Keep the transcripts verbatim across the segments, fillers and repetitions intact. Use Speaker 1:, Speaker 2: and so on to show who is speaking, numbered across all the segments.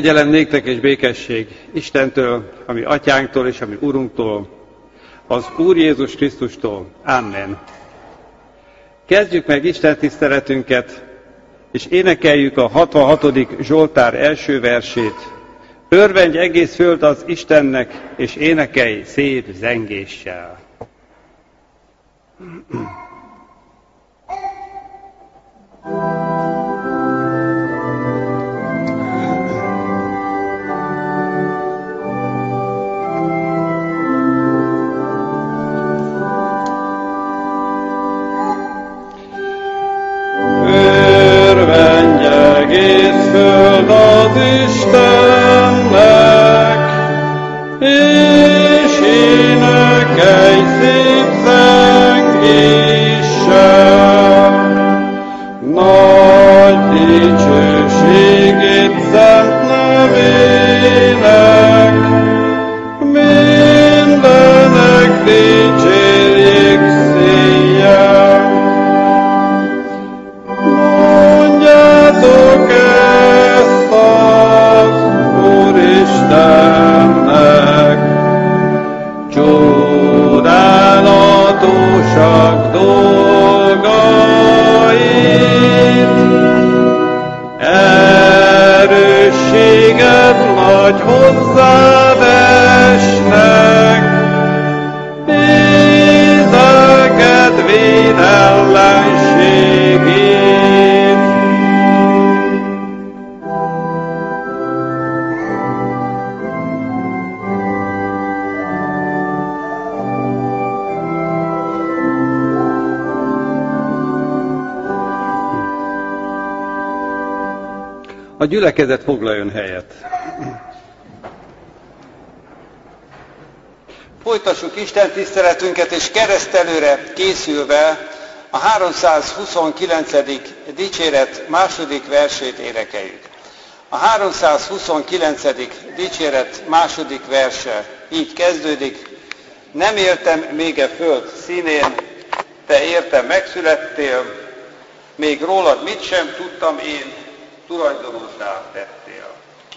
Speaker 1: Kegyelem néktek és békesség Istentől, ami atyánktól és ami Urunktól, az Úr Jézus Krisztustól. Amen. Kezdjük meg Isten tiszteletünket, és énekeljük a hatvanhatodik Zsoltár első versét. Örvendj egész föld az Istennek, és énekelj szép zengéssel.
Speaker 2: Örvendj egész föld az Istennek, és énekelj szép zengéssel. Nagy dicsőségét szent nevének, mindenek dicsérjék széjjel. Mondjátok ezt az Úristennek, csodálatosak dolgait, erősséged nagy hozzád esnek, ízelged védellenségét.
Speaker 1: A gyülekezet foglaljon helyet.
Speaker 3: Folytassuk Isten tiszteletünket, és keresztelőre készülve a háromszázhuszonkilencedik dicséret második versét énekeljük. A háromszázhuszonkilencedik dicséret második verse így kezdődik. Nem éltem még e föld színén, te értem megszülettél, még rólad mit sem tudtam én, tulajdonossá tettél.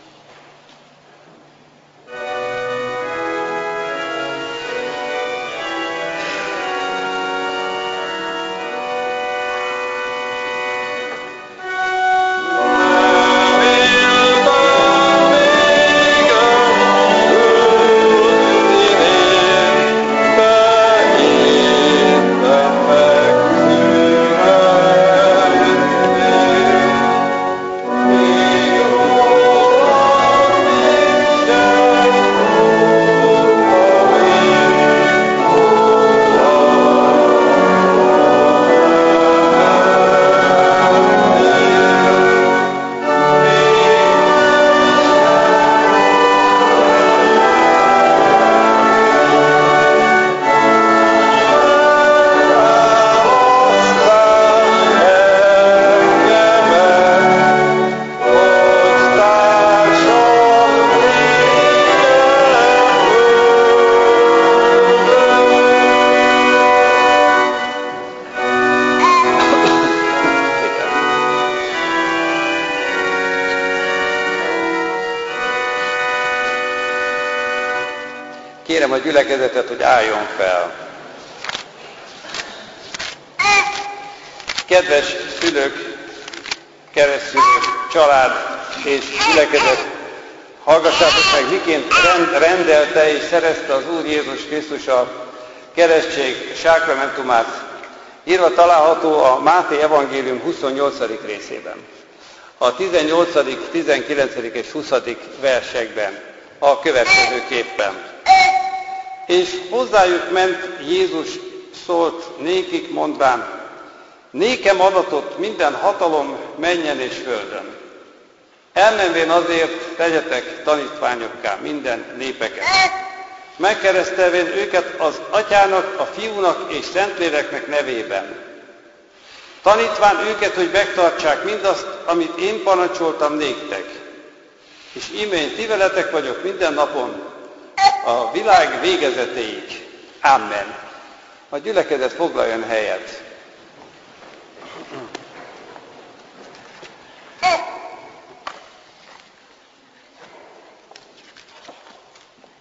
Speaker 3: Kérem a gyülekezetet, hogy álljon fel. Kedves szülők, keresztszülők, család és gyülekezet, hallgassátok meg, miként rendelte és szerezte az Úr Jézus Krisztus a keresztség sákramentumát. Írva található a Máté evangélium huszonnyolcadik részében. A tizennyolcadik, tizenkilencedik és huszadik versekben a következőképpen. És hozzájuk ment Jézus, szólt nékik mondván, nékem adatott minden hatalom mennyen és földön. Elmenvén azért tegyetek tanítványokká minden népeket. Megkeresztelvén őket az Atyának, a Fiúnak és Szentléleknek nevében. Tanítván őket, hogy megtartsák mindazt, amit én parancsoltam néktek. És imént ti veletek vagyok minden napon, a világ végezetéig. Amen. A gyülekezet foglaljon helyet.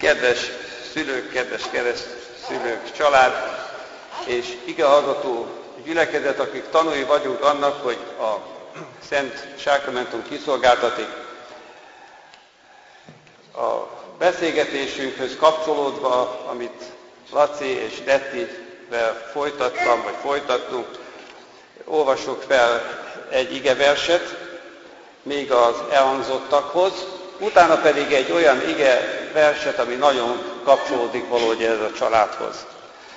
Speaker 3: Kedves szülők, kedves keresztszülők, család és igehallgató gyülekezet, akik tanúi vagyunk annak, hogy a Szent Sákramentum kiszolgáltatik. A beszélgetésünkhöz kapcsolódva, amit Laci és Dettivel folytattam, vagy folytattunk, olvasok fel egy igeverset, még az elhangzottakhoz, utána pedig egy olyan igeverset, ami nagyon kapcsolódik valahogy ez a családhoz.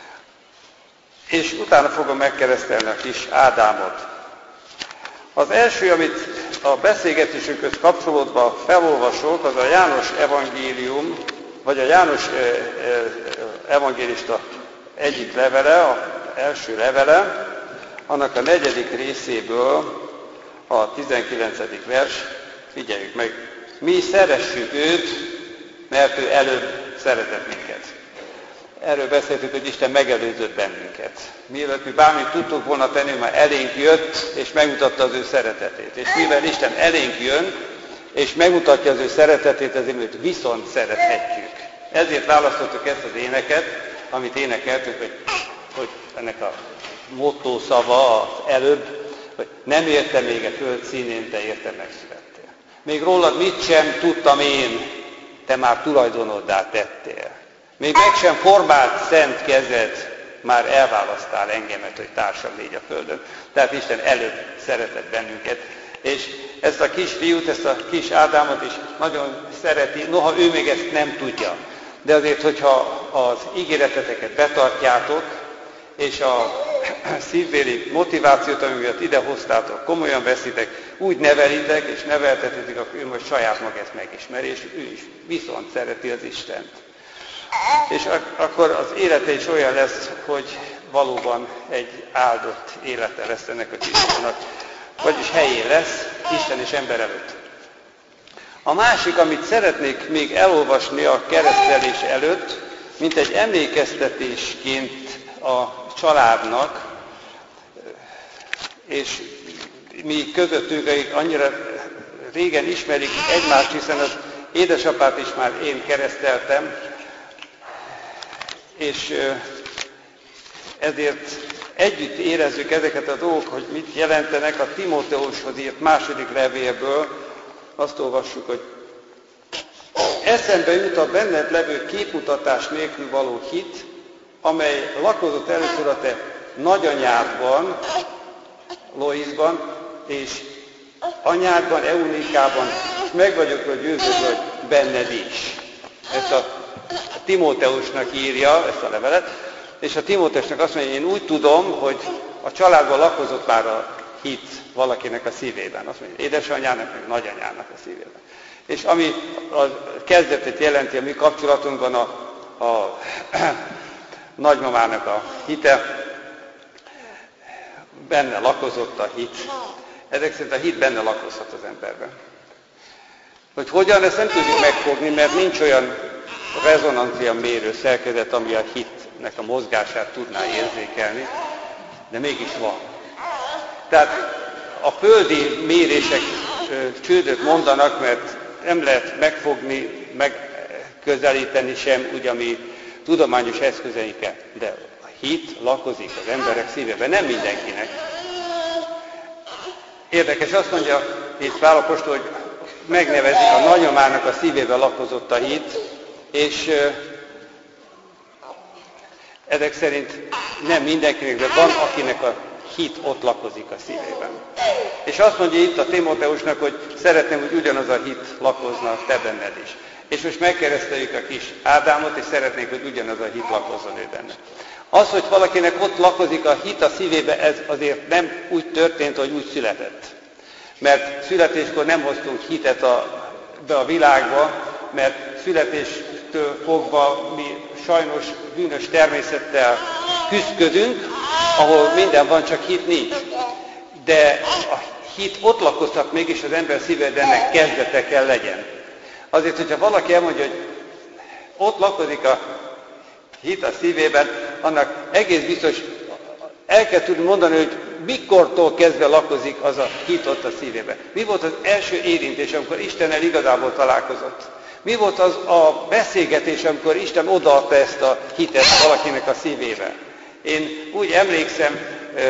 Speaker 3: És utána fogom megkeresztelni a kis Ádámot. Az első, amit a beszélgetésünkhöz kapcsolódva felolvasok, az a János evangélium, vagy a János evangélista egyik levele, az első levele, annak a negyedik részéből a tizenkilencedik vers, figyeljük meg, mi szeressük őt, mert ő előbb szeretett minket. Erről beszéltük, hogy Isten megelőzött bennünket. Mielőtt mi bármit tudtuk volna tenni, már elénk jött, és megmutatta az ő szeretetét. És mivel Isten elénk jön, és megmutatja az ő szeretetét, ezért őt viszont szerethetjük. Ezért választottuk ezt az éneket, amit énekeltünk, hogy, hogy ennek a motto szava az előbb, hogy nem értem még a föld színén, te értem megszülettél. Még rólad mit sem tudtam én, te már tulajdonoddá tettél. Még meg sem formált szent kezed, már elválasztál engemet, hogy társam légy a földön. Tehát Isten előbb szeretett bennünket. És ezt a kis fiút, ezt a kis Ádámot is nagyon szereti, noha ő még ezt nem tudja. De azért, hogyha az ígéreteteket betartjátok, és a szívbéli motivációt, amivel ide hoztátok, komolyan veszitek, úgy nevelitek és neveltetitek, akkor ő most saját maga ezt megismeri, és ő is viszont szereti az Istent. És ak- akkor az élete is olyan lesz, hogy valóban egy áldott élete lesz ennek a kisfiúnak, vagyis helyén lesz Isten és ember előtt. A másik, amit szeretnék még elolvasni a keresztelés előtt, mint egy emlékeztetésként a családnak, és mi közöttünk, akik annyira régen ismerik egymást, hiszen az édesapát is már én kereszteltem, és ezért együtt érezzük ezeket a dolgok, hogy mit jelentenek. A Timóteushoz írt második levélből azt olvassuk, hogy eszembe jut a benned levő képmutatás nélkül való hit, amely lakozott először a te nagyanyádban, Loisban, és anyádban, Eunikában, és meg vagyok hogy győződve, hogy benned is. Ezt a Timóteusnak írja ezt a levelet, és a Timóteusnak azt mondja, hogy én úgy tudom, hogy a családban lakozott már a hit valakinek a szívében. Azt mondja, édesanyjának, meg nagyanyának a szívében. És ami a kezdetet jelenti a mi kapcsolatunkban a, a nagymamának a hite, benne lakozott a hit. Ezek szerint a hit benne lakozhat az emberben. Hogy hogyan, ezt nem tudjuk megfogni, mert nincs olyan rezonancia mérő szerkezet, ami a hitnek a mozgását tudná érzékelni, de mégis van. Tehát a földi mérések csődöt mondanak, mert nem lehet megfogni, megközelíteni sem, ugye, ami tudományos eszközeinkkel, de a hit lakozik az emberek szívében, nem mindenkinek. Érdekes, azt mondja itt Pál apostol, hogy megnevezi, a nagymamának a szívében lakozott a hit, és ezek szerint nem mindenkinek, de van, akinek a hit ott lakozik a szívében. És azt mondja itt a Timóteusnak, hogy szeretném, hogy ugyanaz a hit lakozna te benned is. És most megkereszteljük a kis Ádámot, és szeretnénk, hogy ugyanaz a hit lakozzon ő benne. Az, hogy valakinek ott lakozik a hit a szívébe, ez azért nem úgy történt, hogy úgy született. Mert születéskor nem hoztunk hitet a, be a világba, mert születéstől fogva mi sajnos bűnös természettel küzdködünk, ahol minden van, csak hit nincs. De a hit ott lakozhat mégis az ember szívében, de ennek kezdete kell legyen. Azért, hogyha valaki elmondja, hogy ott lakozik a hit a szívében, annak egész biztos el kell tudni mondani, hogy mikortól kezdve lakozik az a hit ott a szívében. Mi volt az első érintés, amikor Istennel igazából találkozott? Mi volt az a beszélgetés, amikor Isten odaadta ezt a hitet valakinek a szívébe? Én úgy emlékszem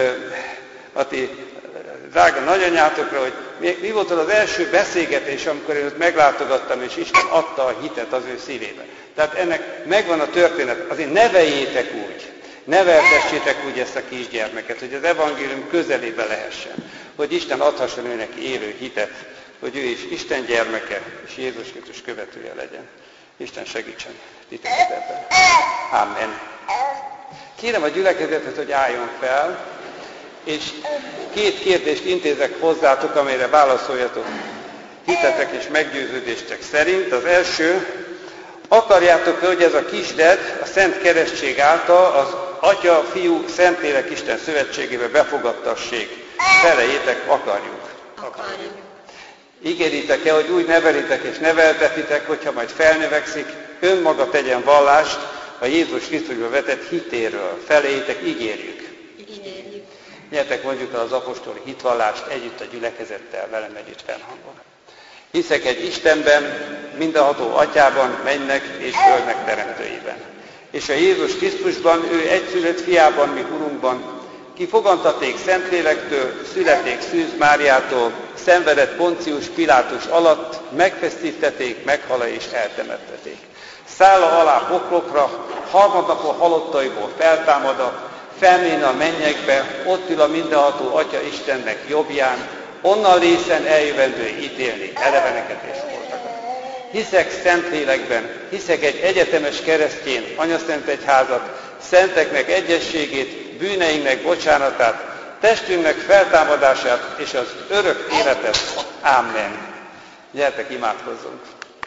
Speaker 3: a ti drága nagyanyátokra, hogy mi volt az az első beszélgetés, amikor én őt meglátogattam, és Isten adta a hitet az ő szívébe. Tehát ennek megvan a történet. Azért neveljétek úgy, neveltessétek úgy ezt a kisgyermeket, hogy az evangélium közelébe lehessen, hogy Isten adhasson ő neki élő hitet, hogy ő is Isten gyermeke, és Jézus Krisztus követője legyen. Isten segítsen titeket ebben. Amen. Kérem a gyülekezetet, hogy álljon fel, és két kérdést intézek hozzátok, amelyre válaszoljatok hitetek és meggyőződéstek szerint. Az első, akarjátok-e, hogy ez a kisded a Szent Keresztség által az Atya, Fiú, Szentlélek Isten szövetségébe befogadtassék? Felejétek, akarjuk.
Speaker 4: Akarjuk.
Speaker 3: Ígéritek-e, hogy úgy nevelitek és neveltetitek, hogyha majd felnövekszik, önmaga tegyen vallást a Jézus Krisztusba vetett hitéről? Felejétek, ígérjük.
Speaker 4: Ígérjük.
Speaker 3: Gyertek, mondjuk el az apostoli hitvallást együtt a gyülekezettel, velem együtt fennhangon. Hiszek egy Istenben, mindenható Atyában, mennek és földnek teremtőiben. És a Jézus Krisztusban, ő egyszülött fiában, mi Urunkban, ki fogantaték Szentlélektől, születték Szűz Máriától, szenvedett Poncius Pilátus alatt, megfeszítették, meghala és eltemetteték. Szálla alá poklokra, harmadnapon halottaiból feltámada, felmén a mennyekbe, ott ül a mindenható Atya Istennek jobbján, onnan lészen eljövendő ítélni eleveneket és holtakat. Hiszek Szentlélekben, hiszek egy egyetemes keresztjén, anyaszent egyházat, szenteknek egyességét, bűneinknek bocsánatát, testünknek feltámadását és az örök életet. Amen. Gyertek, imádkozzunk.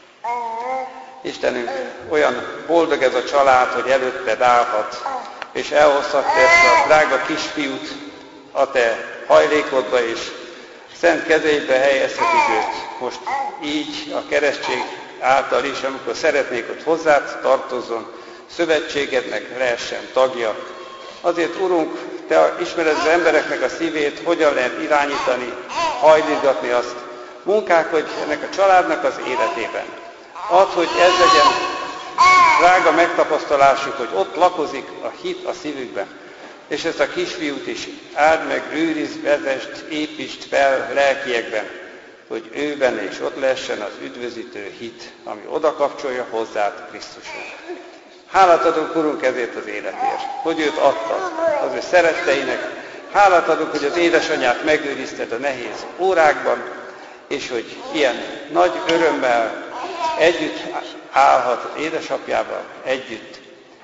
Speaker 3: Istenünk, olyan boldog ez a család, hogy előtted állhat, és elhozhat ezt a drága kisfiút a te hajlékodba, és szent kezébe helyezhetik őt most így a keresztség által is, amikor szeretnék, hogy hozzád tartozzon, szövetségednek lehessen tagja. Azért, Urunk, te ismered az embereknek a szívét, hogyan lehet irányítani, hajlítgatni azt. Munkák, hogy ennek a családnak az életében. Add, hogy ez legyen drága megtapasztalásuk, hogy ott lakozik a hit a szívükben. És ezt a kisfiút is áld meg, őrizd, vezest, építsd fel lelkiekben, hogy ő benne is ott lehessen az üdvözítő hit, ami oda kapcsolja hozzád Krisztushoz. Hálát adunk, Urunk, ezért az életért, hogy őt adtad az ő szeretteinek. Hálát adunk, hogy az édesanyját megőrizted a nehéz órákban, és hogy ilyen nagy örömmel együtt állhat az édesapjával, együtt.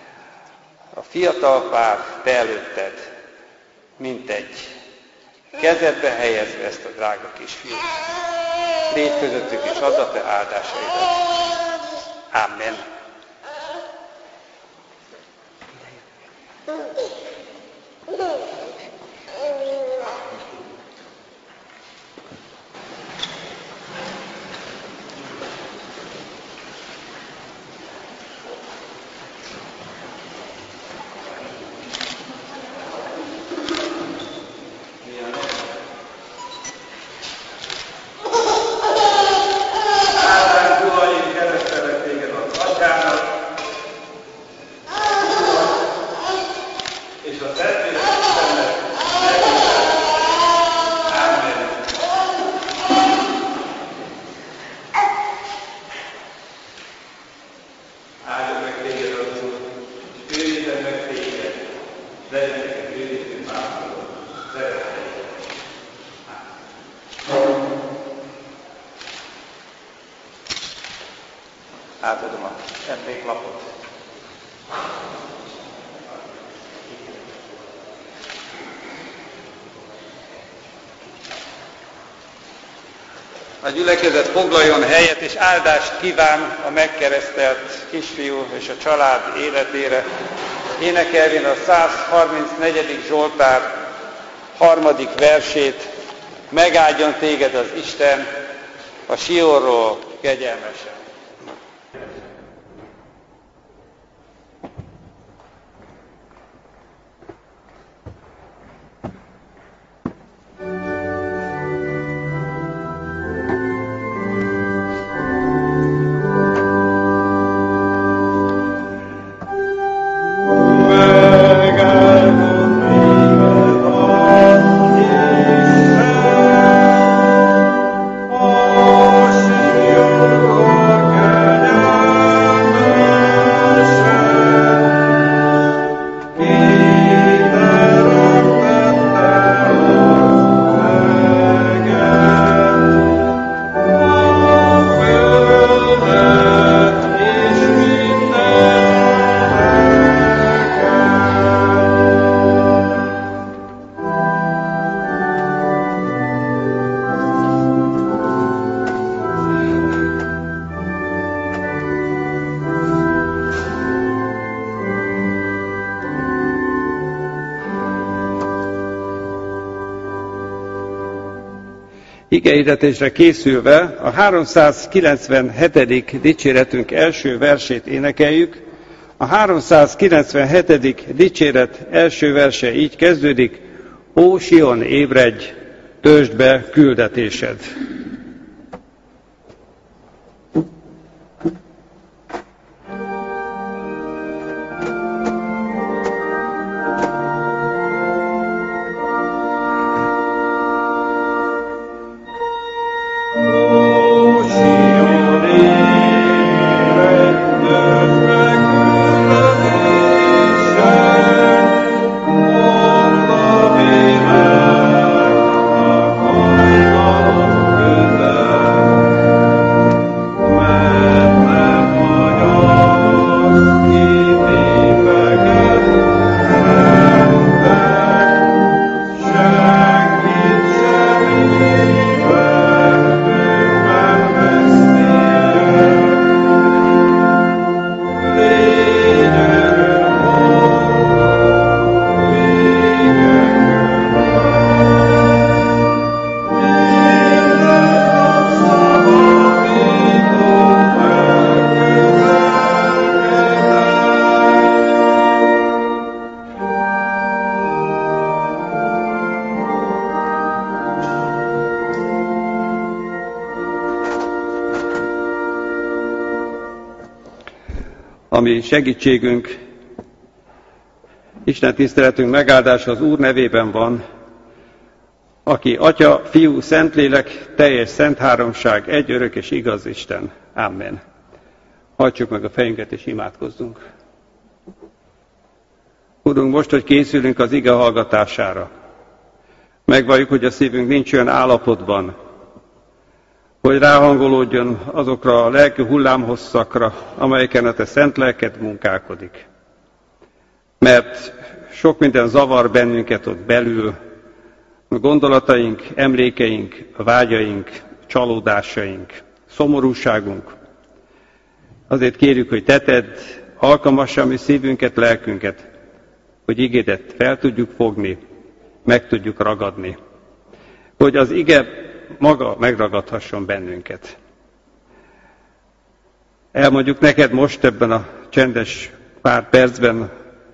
Speaker 3: A fiatal pár te előtted, mint egy kezedbe helyezve ezt a drága kisfiút. Légy közöttük és add a te áldásaidat. Amen. Átadom a emléklapot. A gyülekezet foglaljon helyet, és áldást kíván a megkeresztelt kisfiú és a család életére. Énekelvén a száz harmincnegyedik Zsoltár harmadik versét. Megáldjon téged az Isten a Siorról kegyelmesen.
Speaker 1: Igehirdetésre készülve a háromszázkilencvenhetedik dicséretünk első versét énekeljük. A háromszázkilencvenhetedik dicséret első verse így kezdődik: Ó Sion, ébredj, töltsd be küldetésed! Ami segítségünk, Isten tiszteletünk megáldása az Úr nevében van, aki Atya, Fiú, Szentlélek, teljes szent háromság, egy örök és igaz Isten. Amen. Hajtsuk meg a fejünket és imádkozzunk. Urunk, most, hogy készülünk az ige hallgatására, megvalljuk, hogy a szívünk nincs olyan állapotban, hogy ráhangolódjon azokra a lelki hullámhosszakra, amelyeken a te szent lelked munkálkodik. Mert sok minden zavar bennünket ott belül, a gondolataink, emlékeink, vágyaink, csalódásaink, szomorúságunk. Azért kérjük, hogy te tedd alkalmassá mi szívünket, lelkünket, hogy igédet fel tudjuk fogni, meg tudjuk ragadni. Hogy az ige maga megragadhasson bennünket. Elmondjuk neked most ebben a csendes pár percben,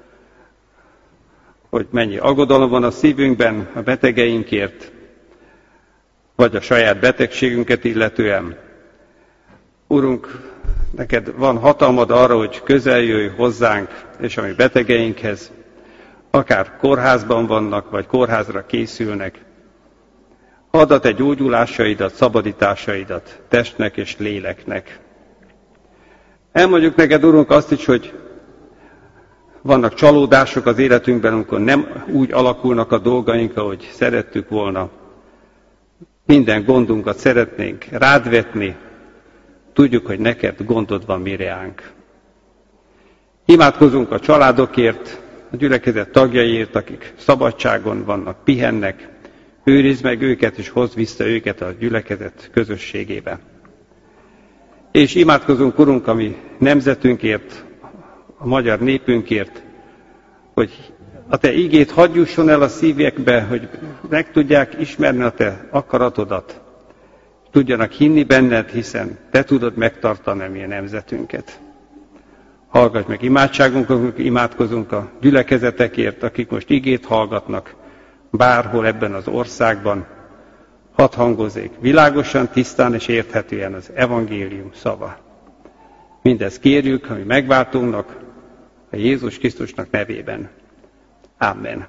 Speaker 1: hogy mennyi aggodalom van a szívünkben a betegeinkért, vagy a saját betegségünket illetően. Urunk, neked van hatalmad arra, hogy közel jöjj hozzánk és a mi betegeinkhez, akár kórházban vannak, vagy kórházra készülnek. Add a te gyógyulásaidat, szabadításaidat testnek és léleknek. Elmondjuk neked, Urunk, azt is, hogy vannak csalódások az életünkben, amikor nem úgy alakulnak a dolgaink, ahogy szerettük volna. Minden gondunkat szeretnénk rád vetni, tudjuk, hogy neked gondod van mireánk. Imádkozunk a családokért, a gyülekezet tagjaiért, akik szabadságon vannak, pihennek. Őrizd meg őket, és hozd vissza őket a gyülekezet közösségébe. És imádkozunk, Urunk, a mi nemzetünkért, a magyar népünkért, hogy a te igét hadd jusson el a szívekbe, hogy meg tudják ismerni a te akaratodat, tudjanak hinni benned, hiszen te tudod megtartani a mi nemzetünket. Hallgass meg imádságunkon, imádkozunk a gyülekezetekért, akik most igét hallgatnak, bárhol ebben az országban, hadd hangozzék világosan, tisztán és érthetően az evangélium szava. Mindezt kérjük, ami megváltónknak, a Jézus Krisztusnak nevében. Amen.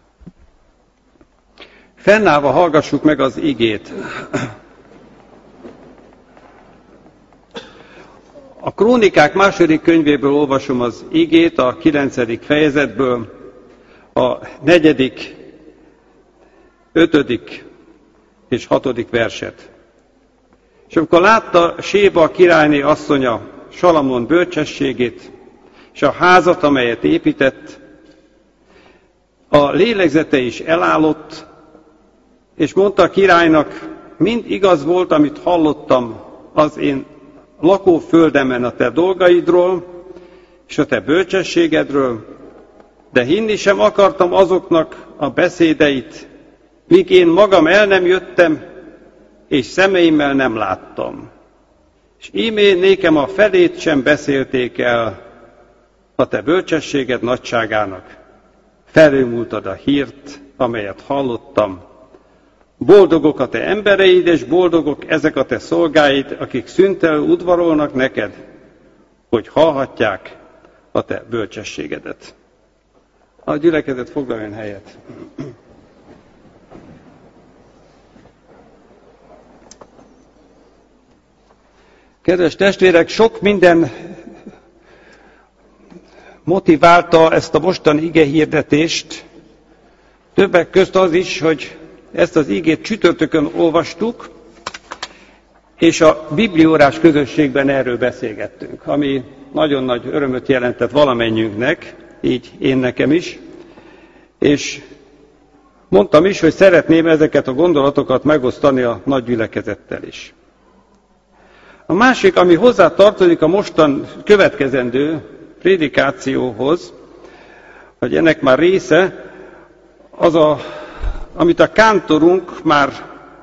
Speaker 1: Fennállva hallgassuk meg az igét. A Krónikák második könyvéből olvasom az igét, a kilencedik fejezetből, a negyedik, ötödik és hatodik verset. És amikor látta Séba királyné asszonya Salamon bölcsességét, és a házat, amelyet épített, a lélegzete is elállott, és mondta a királynak, mind igaz volt, amit hallottam az én lakóföldemen a te dolgaidról, és a te bölcsességedről, de hinni sem akartam azoknak a beszédeit, míg én magam el nem jöttem, és szemeimmel nem láttam. És ímé nékem a felét sem beszélték el a te bölcsességed nagyságának. Felülmúltad a hírt, amelyet hallottam. Boldogok a te embereid, és boldogok ezek a te szolgáid, akik szüntelenül udvarolnak neked, hogy hallhatják a te bölcsességedet. A gyülekezet foglaljon helyet. Kedves testvérek, sok minden motiválta ezt a mostani igehirdetést. Többek közt az is, hogy ezt az igét csütörtökön olvastuk, és a bibliórás közösségben erről beszélgettünk, ami nagyon nagy örömöt jelentett valamennyiünknek, így én nekem is, és mondtam is, hogy szeretném ezeket a gondolatokat megosztani a nagy gyülekezettel is. A másik, ami hozzá tartozik a mostan következendő prédikációhoz, hogy ennek már része, az a, amit a kántorunk már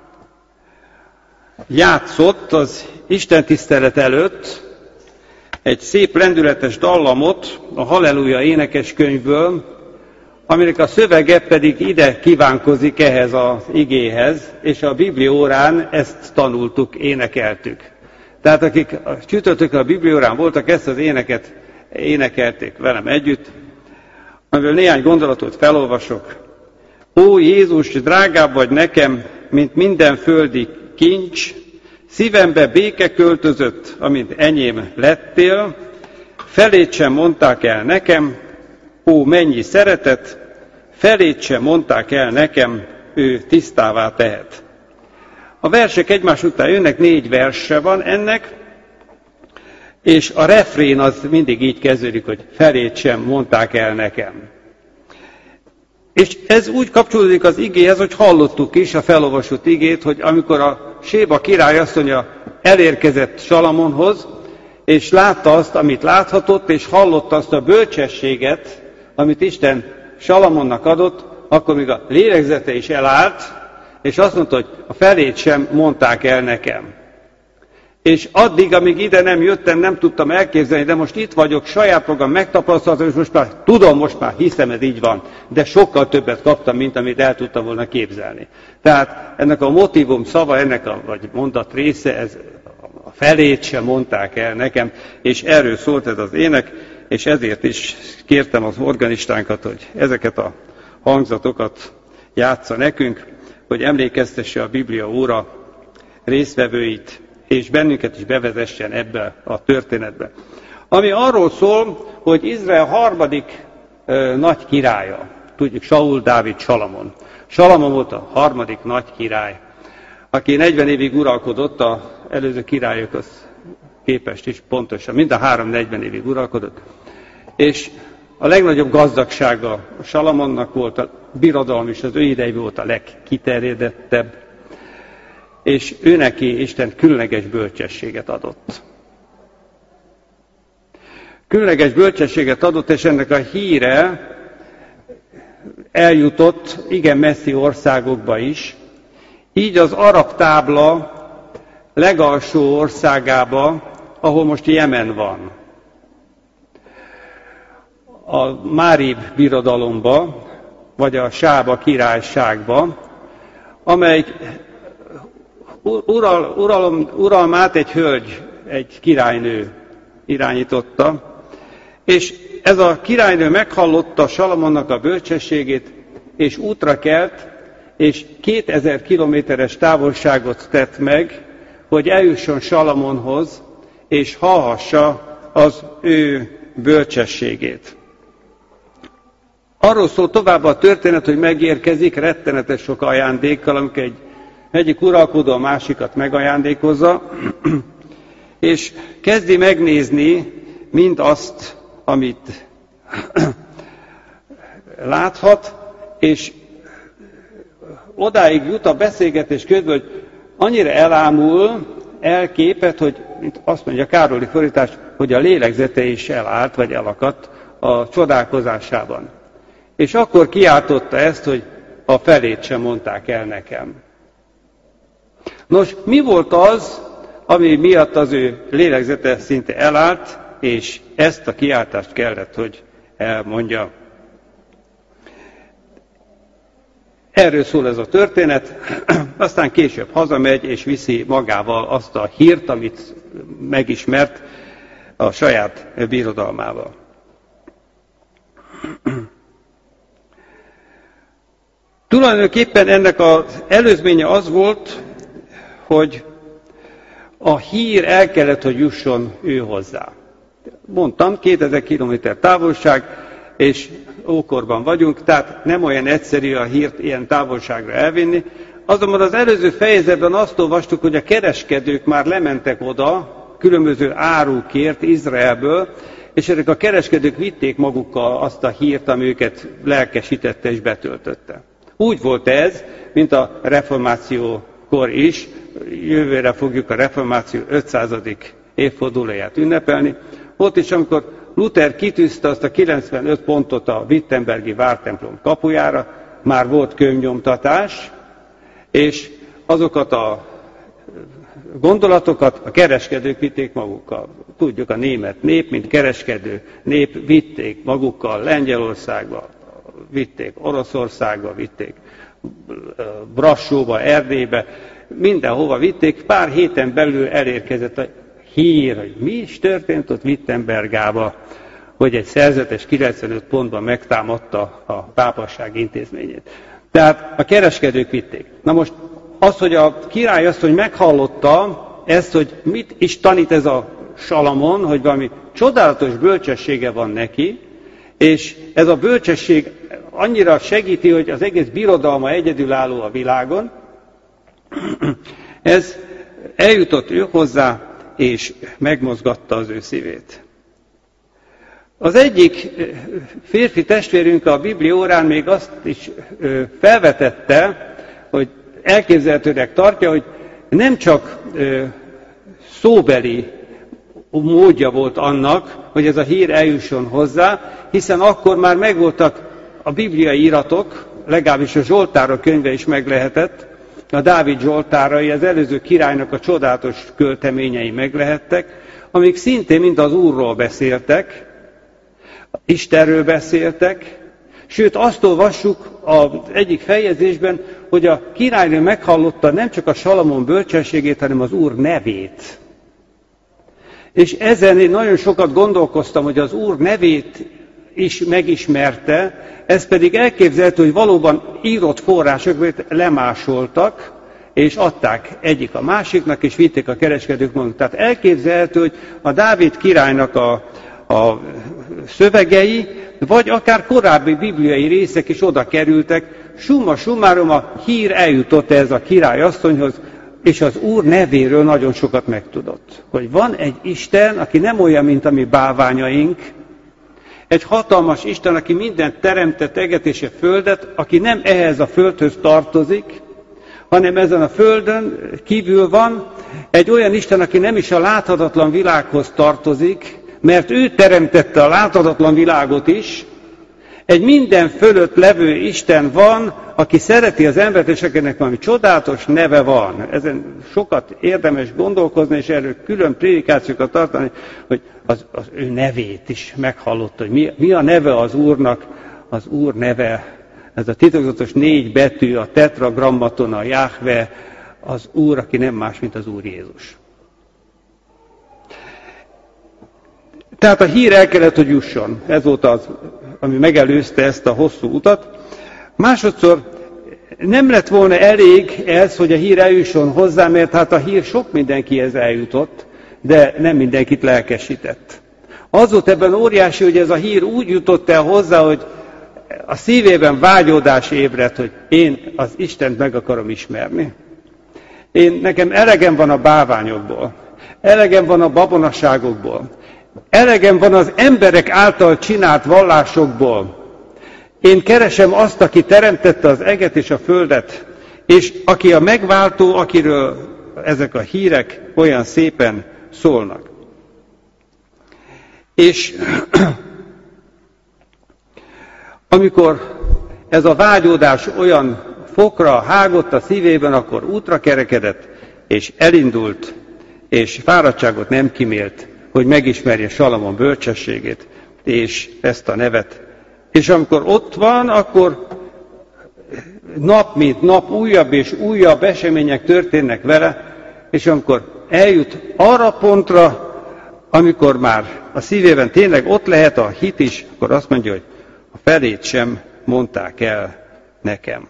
Speaker 1: játszott az istentisztelet előtt, egy szép lendületes dallamot a Halleluja énekeskönyvből, aminek a szövege pedig ide kívánkozik ehhez az igéhez, és a bibliórán ezt tanultuk, énekeltük. Tehát akik a csütörtökön a bibliórán voltak, ezt az éneket énekelték velem együtt, amiből néhány gondolatot felolvasok. Ó Jézus, drágább vagy nekem, mint minden földi kincs, szívembe béke költözött, amint enyém lettél, felét sem mondták el nekem, ó mennyi szeretet, felét sem mondták el nekem, ő tisztává tehet. A versek egymás után jönnek, négy verse van ennek, és a refrén az mindig így kezdődik, hogy felét sem mondták el nekem. És ez úgy kapcsolódik az igéhez, hogy hallottuk is a felolvasott igét, hogy amikor a Séba király asszonya elérkezett Salamonhoz, és látta azt, amit láthatott, és hallotta azt a bölcsességet, amit Isten Salamonnak adott, akkor még a lélegzete is elállt, és azt mondta, hogy a felét sem mondták el nekem. És addig, amíg ide nem jöttem, nem tudtam elképzelni, de most itt vagyok, saját magam megtapasztaltam, és most már tudom, most már hiszem, ez így van. De sokkal többet kaptam, mint amit el tudtam volna képzelni. Tehát ennek a motívum szava, ennek a vagy mondat része, ez a felét sem mondták el nekem, és erről szólt ez az ének, és ezért is kértem az organistánkat, hogy ezeket a hangzatokat játsza nekünk, hogy emlékeztesse a Biblia óra résztvevőit, és bennünket is bevezessen ebbe a történetbe. Ami arról szól, hogy Izrael harmadik ö, nagy királya, tudjuk Saul, Dávid, Salamon. Salamon volt a harmadik nagy király, aki negyven évig uralkodott az előző királyokhoz képest is pontosan, mind a három negyven évig uralkodott. És a legnagyobb gazdagsága Salamonnak volt, a birodalom is az ő idejében volt a legkiterjedettebb, és ő neki Isten különleges bölcsességet adott. Különleges bölcsességet adott, és ennek a híre eljutott igen messzi országokba is. Így az arab tábla legalsó országába, ahol most Jemen van, a Márib birodalomba, vagy a Sába királyságba, amely ural, uralom, uralmát egy hölgy, egy királynő irányította, és ez a királynő meghallotta Salamonnak a bölcsességét, és útra kelt, és kétezer kilométeres távolságot tett meg, hogy eljusson Salamonhoz, és hallhassa az ő bölcsességét. Arról szól tovább a történet, hogy megérkezik rettenetes sok ajándékkal, amikor egy egyik uralkodó a másikat megajándékozza, és kezdi megnézni mind azt, amit láthat, és odáig jut a beszélgetés közben, hogy annyira elámul, elképet, hogy mint azt mondja Károli fordítás, hogy a lélegzete is elállt, vagy elakadt a csodálkozásában. És akkor kiáltotta ezt, hogy a felét sem mondták el nekem. Nos, mi volt az, ami miatt az ő lélegzete szinte elállt, és ezt a kiáltást kellett, hogy elmondja. Erről szól ez a történet, aztán később hazamegy, és viszi magával azt a hírt, amit megismert a saját birodalmával. Tulajdonképpen ennek az előzménye az volt, hogy a hír el kellett, hogy jusson ő hozzá. Mondtam, kétezer kilométer távolság, és ókorban vagyunk, tehát nem olyan egyszerű a hírt ilyen távolságra elvinni. Azonban az előző fejezetben azt olvastuk, hogy a kereskedők már lementek oda, különböző árukért Izraelből, és ezek a kereskedők vitték magukkal azt a hírt, ami őket lelkesítette és betöltötte. Úgy volt ez, mint a reformációkor is, jövőre fogjuk a reformáció ötszázadik évfordulóját ünnepelni. Ott is, amikor Luther kitűzte azt a kilencvenöt pontot a wittenbergi vártemplom kapujára, már volt könyvnyomtatás, és azokat a gondolatokat a kereskedők vitték magukkal. Tudjuk, a német nép, mint kereskedő nép vitték magukkal Lengyelországba, vitték Oroszországba, vitték Brassóba, Erdélybe, mindenhova vitték. Pár héten belül elérkezett a hír, hogy mi is történt ott Wittenbergába, hogy egy szerzetes kilencvenöt pontban megtámadta a pápasság intézményét. Tehát a kereskedők vitték. Na most az, hogy a király azt, hogy meghallotta ezt, hogy mit is tanít ez a Salamon, hogy valami csodálatos bölcsessége van neki, és ez a bölcsesség annyira segíti, hogy az egész birodalma egyedülálló a világon, ez eljutott ő hozzá, és megmozgatta az ő szívét. Az egyik férfi testvérünk a Biblia órán még azt is felvetette, hogy elképzelhetőnek tartja, hogy nem csak szóbeli módja volt annak, hogy ez a hír eljusson hozzá, hiszen akkor már megvoltak a bibliai iratok, legalábbis a Zsoltárok könyve is meg lehetett, a Dávid zsoltárai, az előző királynak a csodálatos költeményei meglehettek, amik szintén mind az Úrról beszéltek, Istenről beszéltek, sőt azt olvassuk az egyik fejezésben, hogy a királynő meghallotta nem csak a Salamon bölcsességét, hanem az Úr nevét. És ezen én nagyon sokat gondolkoztam, hogy az Úr nevét is megismerte, ez pedig elképzelhető, hogy valóban írott források lemásoltak, és adták egyik a másiknak, és vitték a kereskedők maguk. Tehát elképzelhető, hogy a Dávid királynak a, a szövegei, vagy akár korábbi bibliai részek is oda kerültek, summa summarum a hír eljutott ez a király asszonyhoz, és az Úr nevéről nagyon sokat megtudott. Hogy van egy Isten, aki nem olyan, mint a mi bálványaink, egy hatalmas Isten, aki mindent teremtett, eget és a földet, aki nem ehhez a földhöz tartozik, hanem ezen a földön kívül van, egy olyan Isten, aki nem is a láthatatlan világhoz tartozik, mert ő teremtette a láthatatlan világot is, egy minden fölött levő Isten van, aki szereti az embert, és akinek valami csodálatos neve van. Ezen sokat érdemes gondolkozni, és erről külön prédikációkat tartani, hogy az, az ő nevét is meghallotta, hogy mi, mi a neve az Úrnak. Az Úr neve, ez a titokzatos négy betű, a tetragrammaton, a Jahve, az Úr, aki nem más, mint az Úr Jézus. Tehát a hír el kellett, hogy jusson. Ez volt az, ami megelőzte ezt a hosszú utat. Másodszor nem lett volna elég ez, hogy a hír eljusson hozzá, mert hát a hír sok mindenkihez eljutott, de nem mindenkit lelkesített. Az volt ebben óriási, hogy ez a hír úgy jutott el hozzá, hogy a szívében vágyódás ébredt, hogy én az Istent meg akarom ismerni. Én, nekem elegem van a bálványokból, elegem van a babonaságokból, elegem van az emberek által csinált vallásokból. Én keresem azt, aki teremtette az eget és a földet, és aki a megváltó, akiről ezek a hírek olyan szépen szólnak. És amikor ez a vágyódás olyan fokra hágott a szívében, akkor útra kerekedett, és elindult, és fáradtságot nem kímélt, hogy megismerje Salamon bölcsességét, és ezt a nevet. És amikor ott van, akkor nap mint nap újabb és újabb események történnek vele, és amikor eljut arra pontra, amikor már a szívében tényleg ott lehet a hit is, akkor azt mondja, hogy a felét sem mondták el nekem.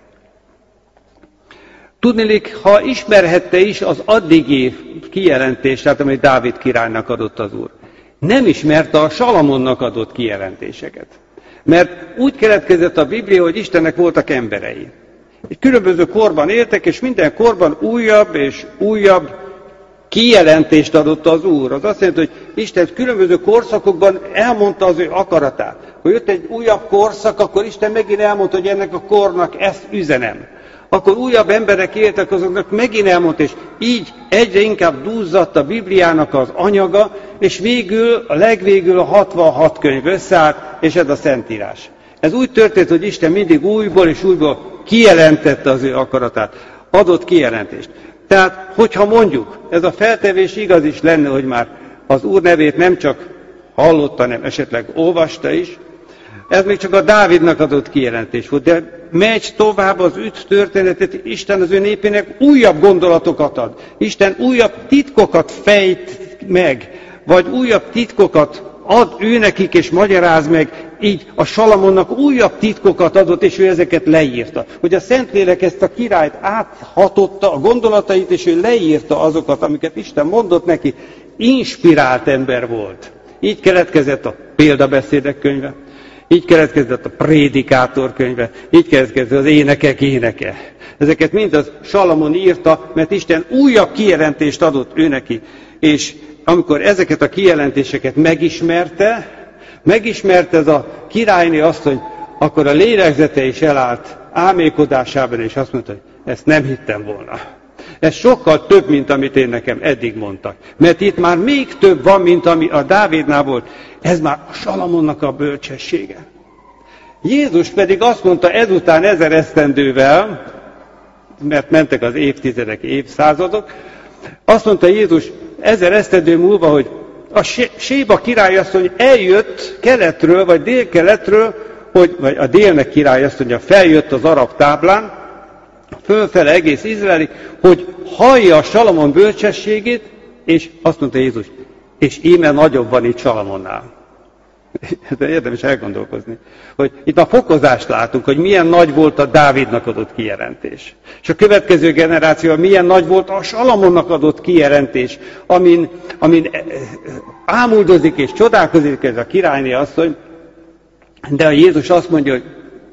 Speaker 1: Tudniillik, ha ismerhette is az addigi kijelentést, tehát amit Dávid királynak adott az Úr, nem ismerte a Salamonnak adott kijelentéseket. Mert úgy keletkezett a Biblia, hogy Istennek voltak emberei. Egy különböző korban éltek, és minden korban újabb és újabb kijelentést adott az Úr. Az azt jelenti, hogy Isten különböző korszakokban elmondta az ő akaratát. Ha jött egy újabb korszak, akkor Isten megint elmondta, hogy ennek a kornak ezt üzenem. Akkor újabb emberek éltek, azoknak megint elmondta, és így egyre inkább duzzadt a Bibliának az anyaga, és végül, a legvégül a hatvanhat könyv összeállt, és ez a Szentírás. Ez úgy történt, hogy Isten mindig újból és újból kijelentette az ő akaratát, adott kijelentést. Tehát, hogyha mondjuk, ez a feltevés igaz is lenne, hogy már az Úr nevét nem csak hallotta, hanem esetleg olvasta is, ez még csak a Dávidnak adott kijelentés volt, de megy tovább az üt történetet, Isten az ő népének újabb gondolatokat ad. Isten újabb titkokat fejt meg, vagy újabb titkokat ad ő nekik és magyaráz meg, így a Salamonnak újabb titkokat adott, és ő ezeket leírta. Hogy a Szentlélek ezt a királyt áthatotta a gondolatait, és ő leírta azokat, amiket Isten mondott neki. Inspirált ember volt. Így keletkezett a példabeszédek könyve, így keletkezett a prédikátor könyve, így keletkezett az énekek éneke. Ezeket mind az Salamon írta, mert Isten újabb kijelentést adott ő neki. És amikor ezeket a kijelentéseket megismerte, megismerte ez a királyné azt, hogy akkor a lélegzete is elállt álmékodásában, és azt mondta, hogy ezt nem hittem volna. Ez sokkal több, mint amit én nekem eddig mondtak. Mert itt már még több van, mint ami a Dávidnál volt. Ez már a Salamonnak a bölcsessége. Jézus pedig azt mondta ezután ezer esztendővel, mert mentek az évtizedek, évszázadok, azt mondta Jézus ezer esztendő múlva, hogy a Séba királyasszony eljött keletről, vagy délkeletről, hogy, vagy a délnek királyasszonya feljött az arab táblán, fölfele egész Izraelig, hogy hallja a Salamon bölcsességét, és azt mondta Jézus, és íme nagyobb van itt Salamonnál. De érdemes elgondolkozni, hogy itt a fokozást látunk, hogy milyen nagy volt a Dávidnak adott kijelentés. És a következő generáció, milyen nagy volt a Salamonnak adott kijelentés, amin, amin ámuldozik és csodálkozik ez a királyné asszony, de a Jézus azt mondja, hogy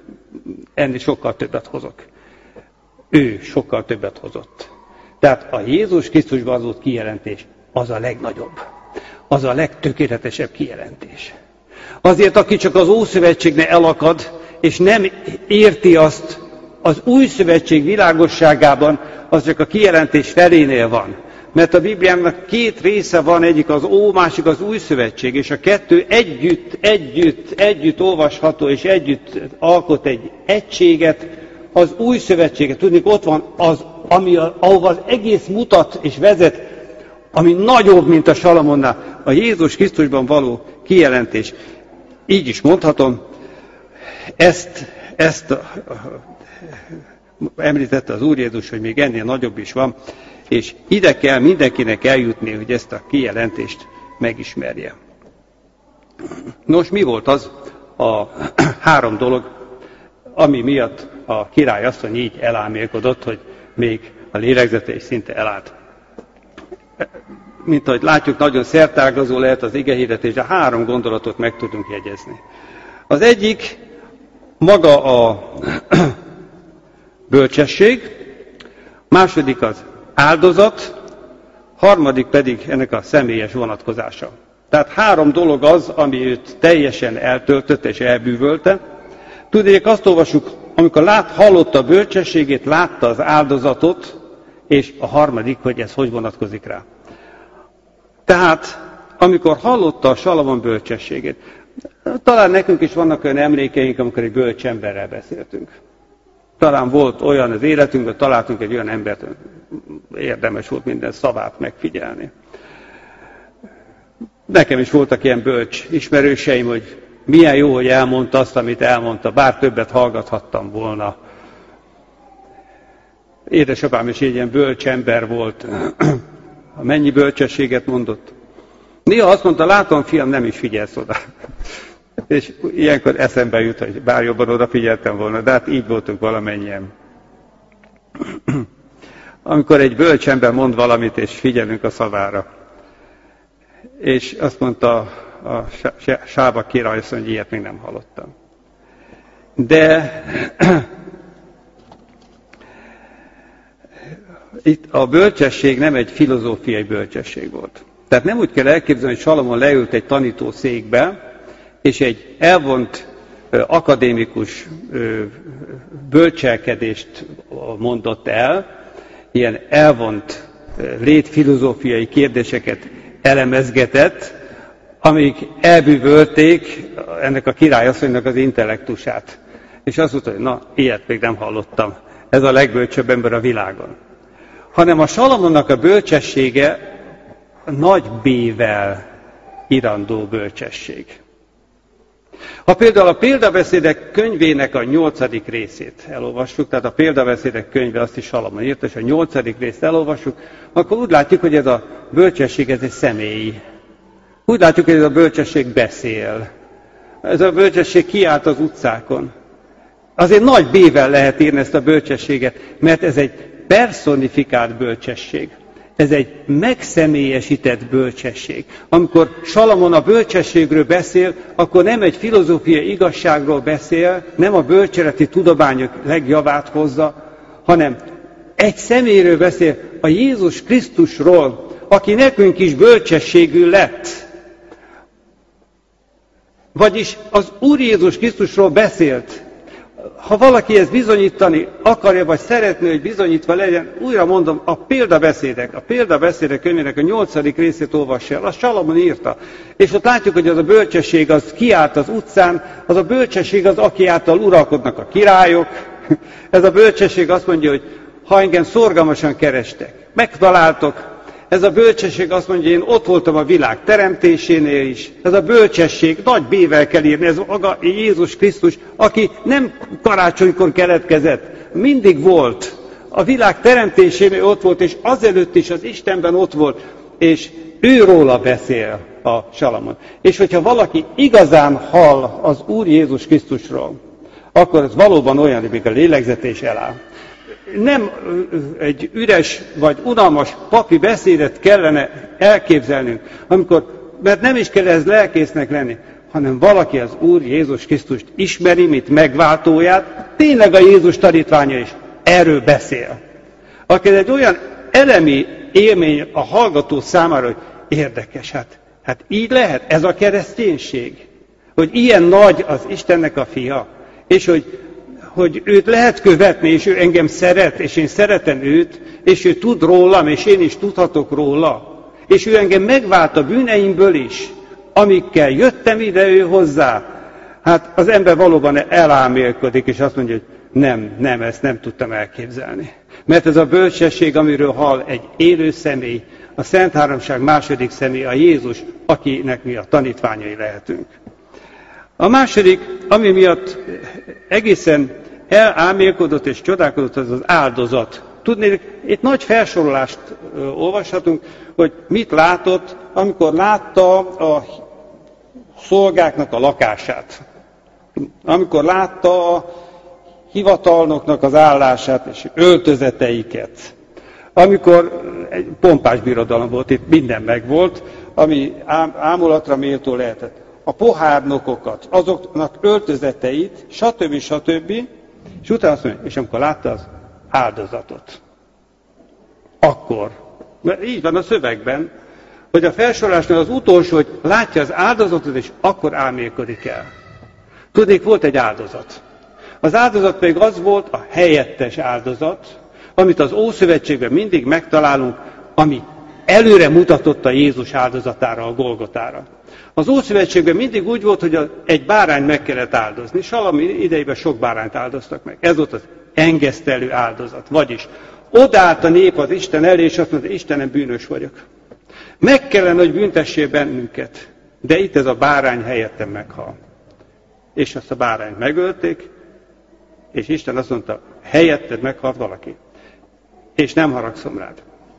Speaker 1: ennél sokkal többet hozok. Ő sokkal többet hozott. Tehát a Jézus Krisztusban adott kijelentés az a legnagyobb, az a legtökéletesebb kijelentés. Azért, aki csak az Ószövetségnél elakad, és nem érti azt az Új Szövetség világosságában, az csak a kijelentés felénél van. Mert a Bibliának két része van, egyik az Ó, másik az Új Szövetség, és a kettő együtt, együtt, együtt olvasható, és együtt alkot egy egységet, az Új Szövetséget. Tudni, ott van az, ami, ahova az egész mutat és vezet, ami nagyobb, mint a Salamonnál, a Jézus Krisztusban való kijelentés. Így is mondhatom, ezt, ezt említette az Úr Jézus, hogy még ennél nagyobb is van, és ide kell mindenkinek eljutni, hogy ezt a kijelentést megismerje. Nos, mi volt az a három dolog, ami miatt a király asszony így elálmélkodott, hogy még a lélegzete is szinte elállt. Mint ahogy látjuk, nagyon szertágazó lehet az igehirdetés, de három gondolatot meg tudunk jegyezni. Az egyik maga a bölcsesség, második az áldozat, harmadik pedig ennek a személyes vonatkozása. Tehát három dolog az, ami őt teljesen eltöltötte és elbűvölte. Tudnék, azt olvasjuk, amikor lát, hallotta a bölcsességét, látta az áldozatot, és a harmadik, hogy ez hogy vonatkozik rá. Tehát, amikor hallotta a Salamon bölcsességét, talán nekünk is vannak olyan emlékeink, amikor egy bölcs emberrel beszéltünk. talán volt olyan az életünkben, találtunk egy olyan embert, érdemes volt minden szavát megfigyelni. Nekem is voltak ilyen bölcs ismerőseim, hogy milyen jó, hogy elmondta azt, amit elmondta, bár többet hallgathattam volna. Édesapám is egy ilyen bölcs ember volt, mennyi bölcsességet mondott. Néha azt mondta, látom, fiam, nem is figyelsz oda. És ilyenkor eszembe jut, hogy bár jobban odafigyeltem volna, de hát így voltunk valamennyien. Amikor egy bölcs ember mond valamit, és figyelünk a szavára. És azt mondta a Sába király, hogy ilyet még nem hallottam. De itt a bölcsesség nem egy filozófiai bölcsesség volt. Tehát nem úgy kell elképzelni, hogy Salamon leült egy tanítószékbe, és egy elvont akadémikus bölcselkedést mondott el, ilyen elvont létfilozófiai kérdéseket elemezgetett, amik elbűvölték ennek a királyasszonynak az intellektusát. És azt mondta, hogy na, ilyet még nem hallottam. Ez a legbölcsebb ember a világon. Hanem a Salamonnak a bölcsessége nagy B-vel irandó bölcsesség. Ha például a példabeszédek könyvének a nyolcadik részét elolvassuk, tehát a példabeszédek könyve azt is Salamon írta, és a nyolcadik részt elolvassuk, akkor úgy látjuk, hogy ez a bölcsesség, ez egy személy. Úgy látjuk, hogy ez a bölcsesség beszél. Ez a bölcsesség kiállt az utcákon. Azért nagy B-vel lehet írni ezt a bölcsességet, mert ez egy personifikált bölcsesség. Ez egy megszemélyesített bölcsesség. Amikor Salamon a bölcsességről beszél, akkor nem egy filozófiai igazságról beszél, nem a bölcseleti tudományok legjavát hozza, hanem egy személyről beszél, a Jézus Krisztusról, aki nekünk is bölcsességű lett. Vagyis az Úr Jézus Krisztusról beszélt. Ha valaki ezt bizonyítani akarja, vagy szeretné, hogy bizonyítva legyen, újra mondom, a példabeszédek, a példabeszédek könyvének a nyolcadik részét olvassa el, azt Salamon írta. És ott látjuk, hogy az a bölcsesség az kiállt az utcán, az a bölcsesség az, aki által uralkodnak a királyok. Ez a bölcsesség azt mondja, hogy ha engem szorgalmasan kerestek, megtaláltok. Ez a bölcsesség azt mondja, én ott voltam a világ teremtésénél is. Ez a bölcsesség nagy B-vel kell írni, ez maga Jézus Krisztus, aki nem karácsonykor keletkezett, mindig volt. A világ teremtésénél ott volt, és azelőtt is az Istenben ott volt, és őróla beszél a Salamon. És hogyha valaki igazán hall az Úr Jézus Krisztusról, akkor ez valóban olyan, hogy még a lélegzete is eláll. Nem egy üres vagy unalmas papi beszédet kellene elképzelnünk, amikor, mert nem is kell ez lelkésznek lenni, hanem valaki az Úr Jézus Krisztust ismeri, mint megváltóját, tényleg a Jézus tanítványa is erről beszél. Aki egy olyan elemi élmény a hallgató számára, hogy érdekes, hát, hát így lehet, ez a kereszténység, hogy ilyen nagy az Istennek a fia, és hogy hogy őt lehet követni, és ő engem szeret, és én szeretem őt, és ő tud rólam, és én is tudhatok róla. És ő engem megvált a bűneimből is, amikkel jöttem ide ő hozzá. Hát az ember valóban elámélkodik, és azt mondja, hogy nem, nem, ezt nem tudtam elképzelni. Mert ez a bölcsesség, amiről hall egy élő személy, a Szent Háromság második személy, a Jézus, akinek mi a tanítványai lehetünk. A második, ami miatt egészen elámélkodott és csodálkodott, az az áldozat. Tudnék, itt nagy felsorolást ö, olvashatunk, hogy mit látott, amikor látta a szolgáknak a lakását. Amikor látta a hivatalnoknak az állását és öltözeteiket. Amikor egy pompás birodalom volt, itt minden megvolt, ami ám, ámulatra méltó lehetett. A pohárnokokat, azoknak öltözeteit, stb. stb. És utána azt mondja, és amikor látta az áldozatot, akkor, mert így van a szövegben, hogy a felsorolásnál az utolsó, hogy látja az áldozatot, és akkor álmélkodik el. Tudnék, volt egy áldozat. Az áldozat pedig az volt a helyettes áldozat, amit az Ószövetségben mindig megtalálunk, ami előre mutatott a Jézus áldozatára, a Golgotára. Az Ószövetségben mindig úgy volt, hogy egy bárányt meg kellett áldozni. Salamon idejében sok bárányt áldoztak meg. Ez volt az engesztelő áldozat. Vagyis odállt a nép az Isten elé, és azt mondta, Istenem, bűnös vagyok. Meg kellene, hogy büntessél bennünket, de itt ez a bárány helyettem meghal. És azt a bárányt megölték, és Isten azt mondta, helyetted meghalt valaki. És nem haragszom rád.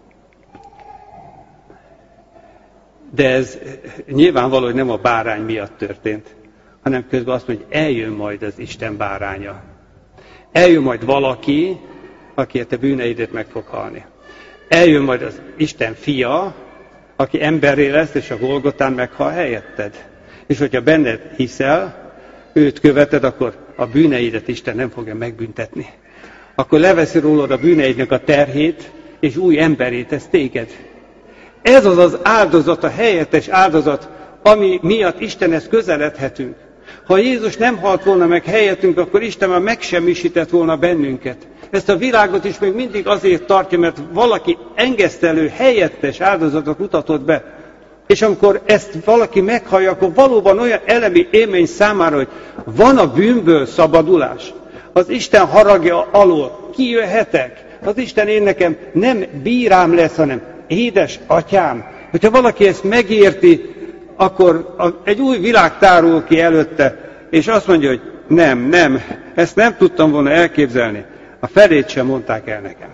Speaker 1: De ez nyilvánvaló, hogy nem a bárány miatt történt, hanem közben azt mondja, hogy eljön majd az Isten báránya. Eljön majd valaki, aki a te bűneidet meg fog halni. Eljön majd az Isten fia, aki emberré lesz, és a Golgotán meghal helyetted. És hogyha benned hiszel, őt követed, akkor a bűneidet Isten nem fogja megbüntetni. Akkor leveszi rólad a bűneidnek a terhét, és új emberé tesz téged. Ez az az áldozat, a helyettes áldozat, ami miatt Istenhez közeledhetünk. Ha Jézus nem halt volna meg helyettünk, akkor Isten már megsemmisített volna bennünket. Ezt a világot is még mindig azért tartja, mert valaki engesztelő, helyettes áldozatot mutatott be. És amikor ezt valaki meghallja, akkor valóban olyan elemi élmény számára, hogy van a bűnből szabadulás. Az Isten haragja alól kijöhetek. Az Isten én nekem nem bírám lesz, hanem édes atyám. Hogyha valaki ezt megérti, akkor egy új világ tárul ki előtte, és azt mondja, hogy nem, nem, ezt nem tudtam volna elképzelni. A felét sem mondták el nekem.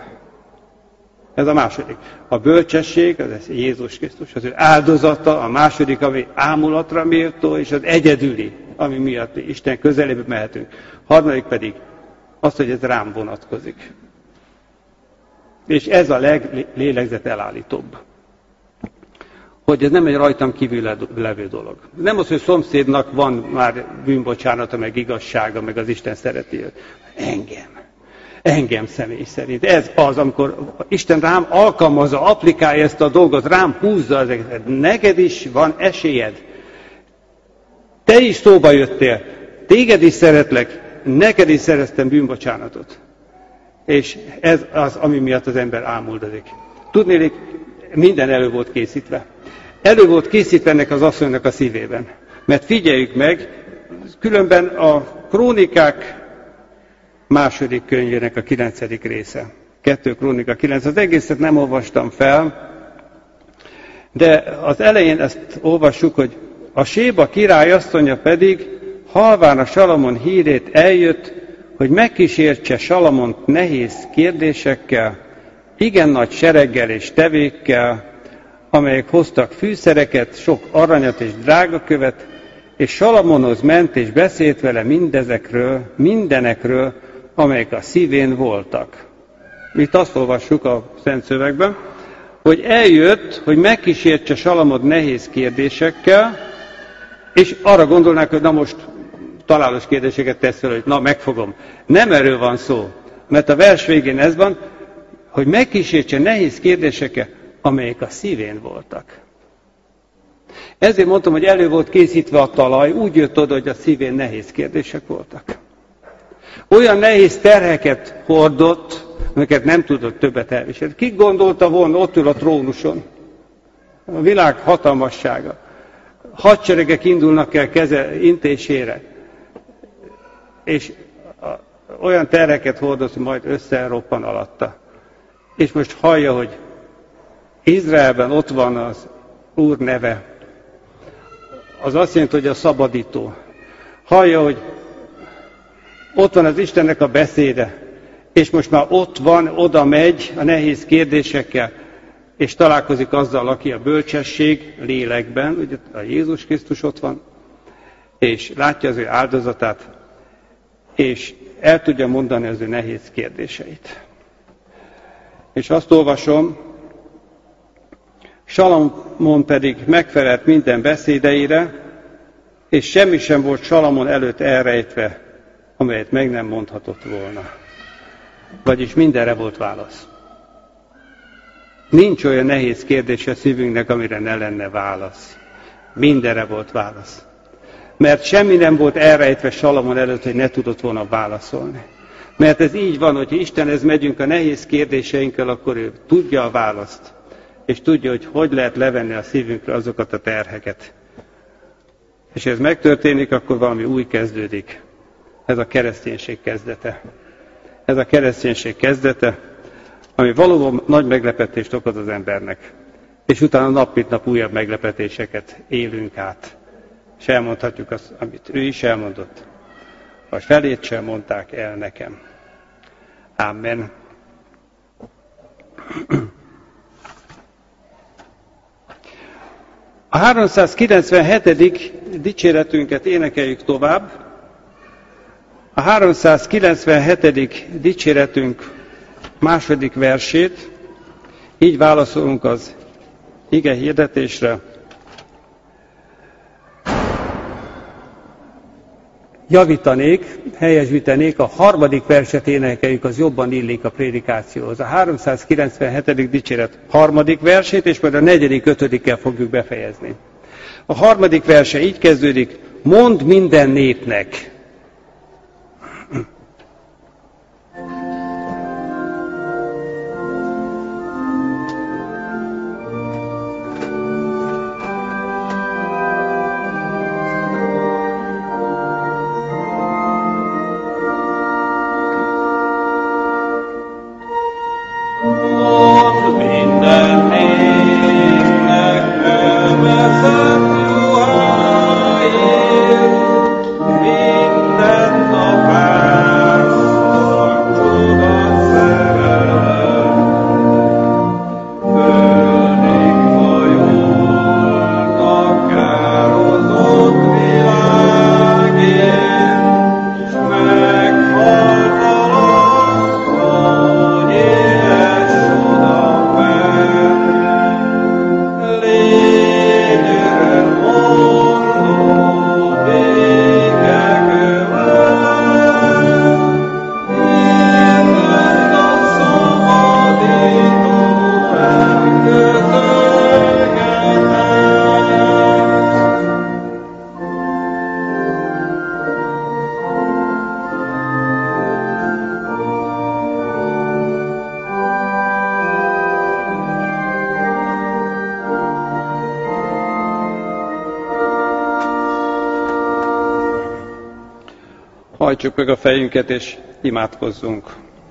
Speaker 1: Ez a második. A bölcsesség, az Jézus Krisztus, az ő áldozata, a második, ami ámulatra méltó, és az egyedüli, ami miatt Isten közelébe mehetünk. A harmadik pedig az, hogy ez rám vonatkozik. És ez a leglélegzet elállítóbb. Hogy ez nem egy rajtam kívül levő dolog. Nem az, hogy szomszédnak van már bűnbocsánata, meg igazsága, meg az Isten szereti őt. Engem. Engem személy szerint. Ez az, amikor Isten rám alkalmazza, applikálja ezt a dolgot, rám húzza ezeket. Neked is van esélyed. Te is szóba jöttél. Téged is szeretlek. Neked is szereztem bűnbocsánatot. És ez az, ami miatt az ember ámuldozik. Tudnélik, minden elő volt készítve. Elő volt készítve ennek az asszonynak a szívében. Mert figyeljük meg, különben a Krónikák második könyvének a kilencedik része. Kettő Krónika kilenc. Az egészet nem olvastam fel, de az elején ezt olvassuk, hogy a Séba király asszonya pedig halván a Salamon hírét eljött, hogy megkísértse Salamont nehéz kérdésekkel, igen nagy sereggel és tevékkel, amelyek hoztak fűszereket, sok aranyat és drágakövet, és Salamonhoz ment és beszélt vele mindezekről, mindenekről, amelyek a szívén voltak. Itt azt olvassuk a Szent Szövegben, hogy eljött, hogy megkísértse Salamont nehéz kérdésekkel, és arra gondolnák, hogy na most találós kérdéseket tesz fel, hogy na megfogom. Nem erről van szó, mert a vers végén ez van, hogy megkísértse nehéz kérdésekkel, amelyek a szívén voltak. Ezért mondtam, hogy elő volt készítve a talaj, úgy jött oda, hogy a szívén nehéz kérdések voltak. Olyan nehéz terheket hordott, amiket nem tudott többet elviselni. Ki gondolta volna, ott ül a trónuson? A világ hatalmassága. Hadseregek indulnak el keze intésére. És olyan terheket hordoz, hogy majd összeroppan alatta. És most hallja, hogy Izraelben ott van az Úr neve. Az azt jelenti, hogy a szabadító. Hallja, hogy ott van az Istennek a beszéde, és most már ott van, oda megy a nehéz kérdésekkel, és találkozik azzal, aki a bölcsesség lélekben, ugye a Jézus Krisztus ott van, és látja az ő áldozatát, és el tudja mondani az ő nehéz kérdéseit. És azt olvasom, Salamon pedig megfelelt minden beszédeire, és semmi sem volt Salamon előtt elrejtve, amelyet meg nem mondhatott volna. Vagyis mindenre volt válasz. Nincs olyan nehéz kérdés a szívünknek, amire ne lenne válasz. Mindenre volt válasz. Mert semmi nem volt elrejtve Salamon előtt, hogy ne tudott volna válaszolni. Mert ez így van, hogy Istenhez megyünk a nehéz kérdéseinkkel, akkor ő tudja a választ. És tudja, hogy hogy lehet levenni a szívünkre azokat a terheket. És ez megtörténik, akkor valami új kezdődik. Ez a kereszténység kezdete. Ez a kereszténység kezdete, ami valóban nagy meglepetést okoz az embernek. És utána nap mint nap újabb meglepetéseket élünk át. És elmondhatjuk azt, amit ő is elmondott. Vagy felét sem mondták el nekem. Amen. A háromszázkilencvenhetedik dicséretünket énekeljük tovább. A háromszázkilencvenhetedik dicséretünk második versét, így válaszolunk az ige hirdetésre. Javítanék, helyesbítenék, a harmadik verset énekeljük, az jobban illik a prédikációhoz. A háromszázkilencvenhetedik dicséret harmadik versét, és majd a negyedik, ötödikkel fogjuk befejezni. A harmadik verse így kezdődik: mondd minden népnek. Hajtsuk meg a fejünket, és imádkozzunk.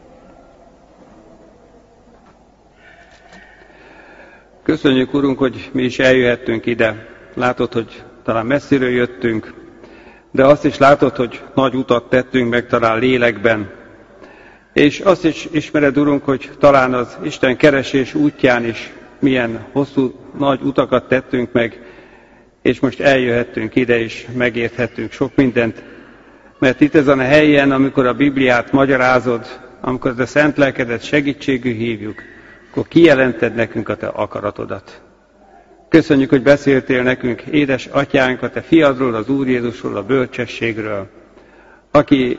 Speaker 1: Köszönjük, Urunk, hogy mi is eljöhettünk ide. Látod, hogy talán messziről jöttünk, de azt is látod, hogy nagy utat tettünk meg talán lélekben. És azt is ismered, Urunk, hogy talán az Isten keresés útján is milyen hosszú, nagy utakat tettünk meg, és most eljöhettünk ide, és megérthettünk sok mindent. Mert itt ezen a helyen, amikor a Bibliát magyarázod, amikor a szent lelkedet segítségül hívjuk, akkor kijelented nekünk a te akaratodat. Köszönjük, hogy beszéltél nekünk, édes atyánk, a te fiadról, az Úr Jézusról, a bölcsességről, aki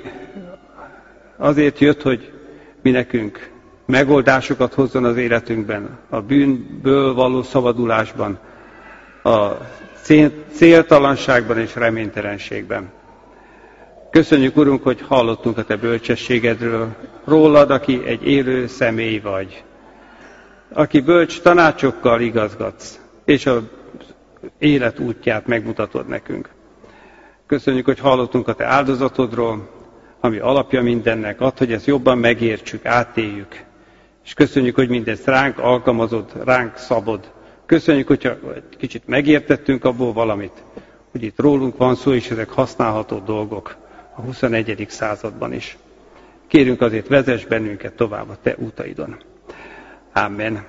Speaker 1: azért jött, hogy mi nekünk megoldásokat hozzon az életünkben, a bűnből való szabadulásban, a céltalanságban és reménytelenségben. Köszönjük, Urunk, hogy hallottunk a te bölcsességedről, rólad, aki egy élő személy vagy, aki bölcs tanácsokkal igazgatsz, és az élet útját megmutatod nekünk. Köszönjük, hogy hallottunk a te áldozatodról, ami alapja mindennek, add, hogy ezt jobban megértsük, átéljük. És köszönjük, hogy mindezt ránk alkalmazod, ránk szabod. Köszönjük, hogyha egy kicsit megértettünk abból valamit, hogy itt rólunk van szó, és ezek használható dolgok a huszonegyedik században is. Kérünk azért, vezess bennünket tovább a te útaidon. Amen.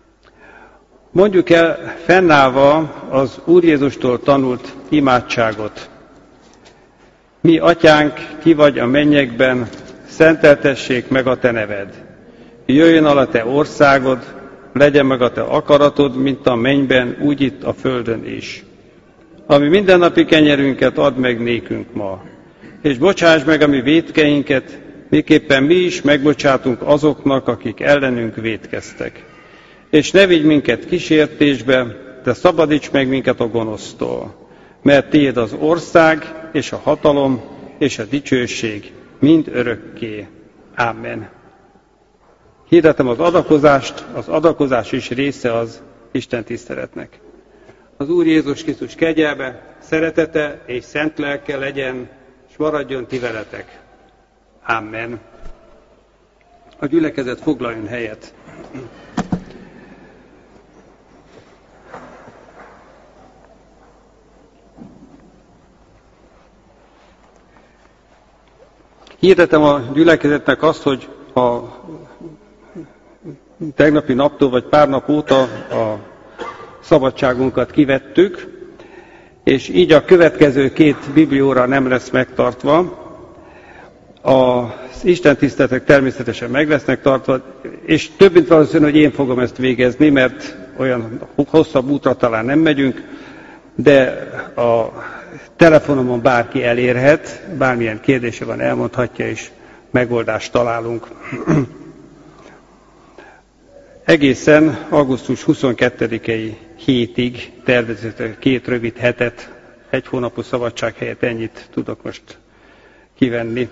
Speaker 1: Mondjuk el fennállva az Úr Jézustól tanult imádságot. Mi, atyánk, ki vagy a mennyekben, szenteltessék meg a te neved. Jöjjön el a te országod, legyen meg a te akaratod, mint a mennyben, úgy itt a földön is. Ami mindennapi kenyerünket add meg nékünk ma, és bocsáss meg a mi vétkeinket, miképpen mi is megbocsátunk azoknak, akik ellenünk vétkeztek. És ne vigy minket kísértésbe, de szabadíts meg minket a gonosztól, mert tiéd az ország, és a hatalom, és a dicsőség mind örökké. Amen. Hirdetem az adakozást, az adakozás is része az Isten tiszteletnek. Az Úr Jézus Krisztus kegyelme, szeretete és szent lelke legyen, és maradjon ti veletek. Amen. A gyülekezet foglaljon helyet. Hirdetem a gyülekezetnek azt, hogy a tegnapi naptól vagy pár nap óta a szabadságunkat kivettük, és így a következő két biblióra nem lesz megtartva. Az istentiszteletek természetesen meg lesznek tartva, és több mint valószínű, hogy én fogom ezt végezni, mert olyan hosszabb útra talán nem megyünk, de a telefonomon bárki elérhet, bármilyen kérdése van, elmondhatja, és megoldást találunk. Egészen augusztus huszonkettedikei hétig tervezett két rövid hetet, egy hónapos szabadság helyett ennyit tudok most kivenni.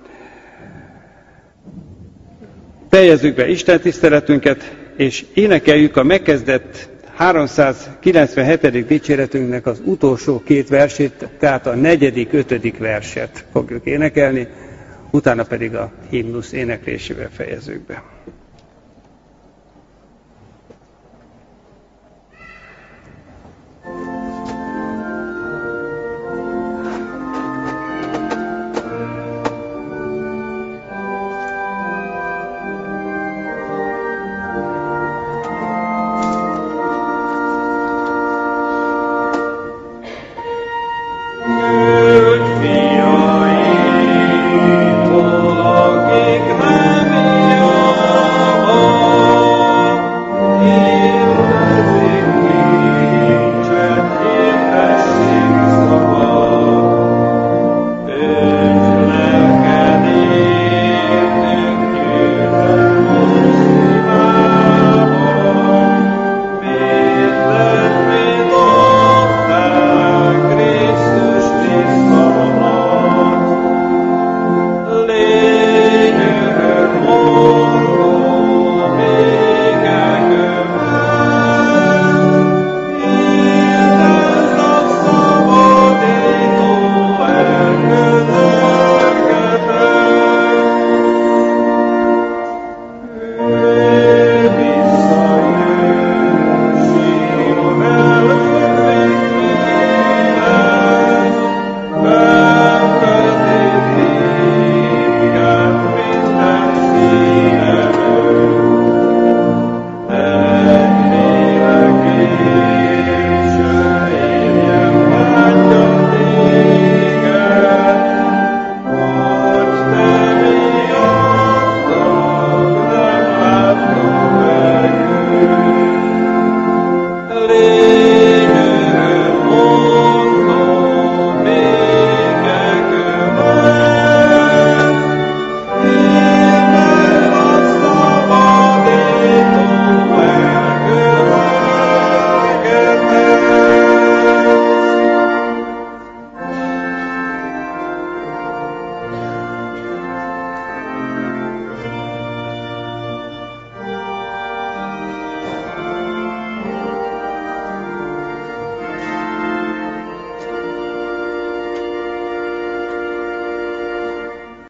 Speaker 1: Fejezzük be istentiszteletünket, és énekeljük a megkezdett háromszázkilencvenhetedik dicséretünknek az utolsó két versét, tehát a negyedik, ötödik verset fogjuk énekelni, utána pedig a himnusz éneklésével fejezzük be.